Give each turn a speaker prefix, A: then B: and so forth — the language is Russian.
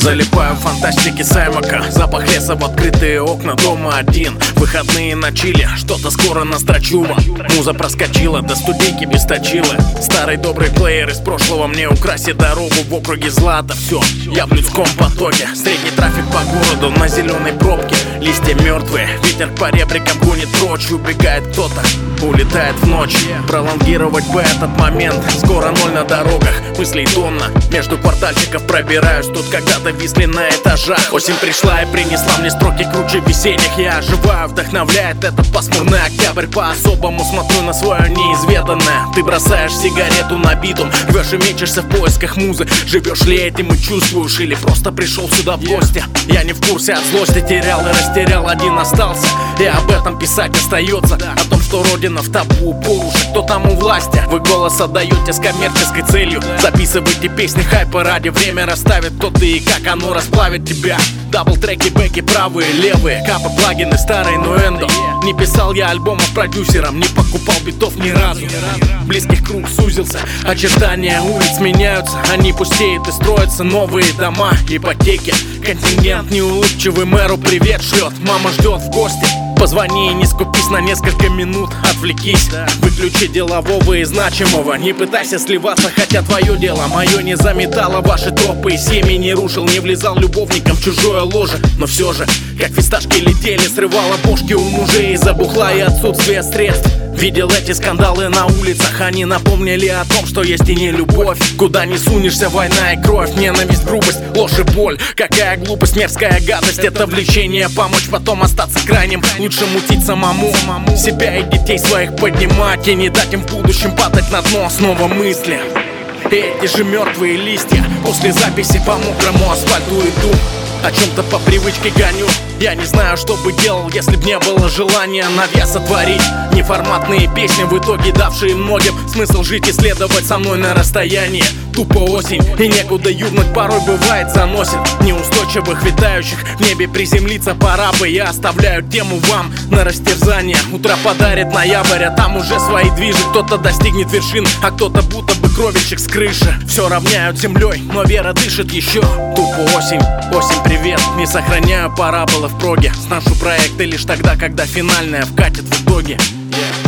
A: Залипаю в фантастике Саймака. Запах леса в открытые окна, дома один. Выходные на чиле, что-то скоро настрочу вам. Муза проскочила, до студейки без точила. Старый добрый плеер из прошлого мне украсит дорогу в округе Злата. Все, я в людском потоке. Средний трафик по городу на зеленой пробке. Листья мертвые, ветер по ребрикам гонит прочь. Убегает кто-то, улетает в ночь. Пролонгировать бы этот момент. Скоро ноль на дорогах, мыслей тонна. Между квартальчиков пробираюсь, тут когда-то висли на этажах. Осень пришла и принесла мне строки круче весенних. Я оживаю, вдохновляет этот пасмурный октябрь. По-особому смотрю на свое неизведанное. Ты бросаешь сигарету на битум, рвешь и мечешься в поисках музы. Живешь ли этим и чувствуешь, или просто пришел сюда в гости? Я не в курсе, от злости терял и растерял, один остался. И об этом писать остается. О том, что родина в табу, порушит, кто там у власти. Вы голос отдаете с коммерческой целью. Записывайте песни хайпа ради, время расставит кто ты и как оно расплавит тебя. Дабл-треки, бэки, правые, левые, капы, плагины, старые нуэндо. Не писал я альбомов продюсером, не покупал битов ни разу. Близких круг сузился, очертания улиц меняются. Они пустеют и строятся новые дома, ипотеки. Контингент неулыбчивый мэру привет шлет. Мама ждет в гости. Позвони и не скупись на несколько минут, отвлекись. Выключи делового и значимого. Не пытайся сливаться, хотя твое дело мое не заметало ваши тропы и семьи не рушил, не влезал любовником в чужое ложе. Но все же, как фисташки летели, срывала бошки у мужей из-за бухла и отсутствия средств. Видел эти скандалы на улицах, они напомнили о том, что есть и не любовь. Куда не сунешься, война и кровь, ненависть, грубость, ложь и боль. Какая глупость, мерзкая гадость, это влечение. Помочь потом остаться крайним, лучше мутить самому. Себя и детей своих поднимать и не дать им в будущем падать на дно. Снова мысли, эти же мертвые листья. После записи по мокрому асфальту иду, о чем-то по привычке гоню. Я не знаю, что бы делал, если б не было желания навес сотворить. Неформатные песни, в итоге давшие многим смысл жить и следовать со мной на расстоянии. Тупо осень, и некуда юрнуть, порой бывает заносит. Неустойчивых витающих в небе приземлиться пора бы. Я оставляю тему вам на растерзание. Утро подарит ноябрь, а там уже свои движи. Кто-то достигнет вершин, а кто-то будто бы кровельщик с крыши. Все равняют землей, но вера дышит еще. Тупо осень, осень привет. Не сохраняю параболы в проге. Сношу проекты лишь тогда, когда финальная вкатит в итоге.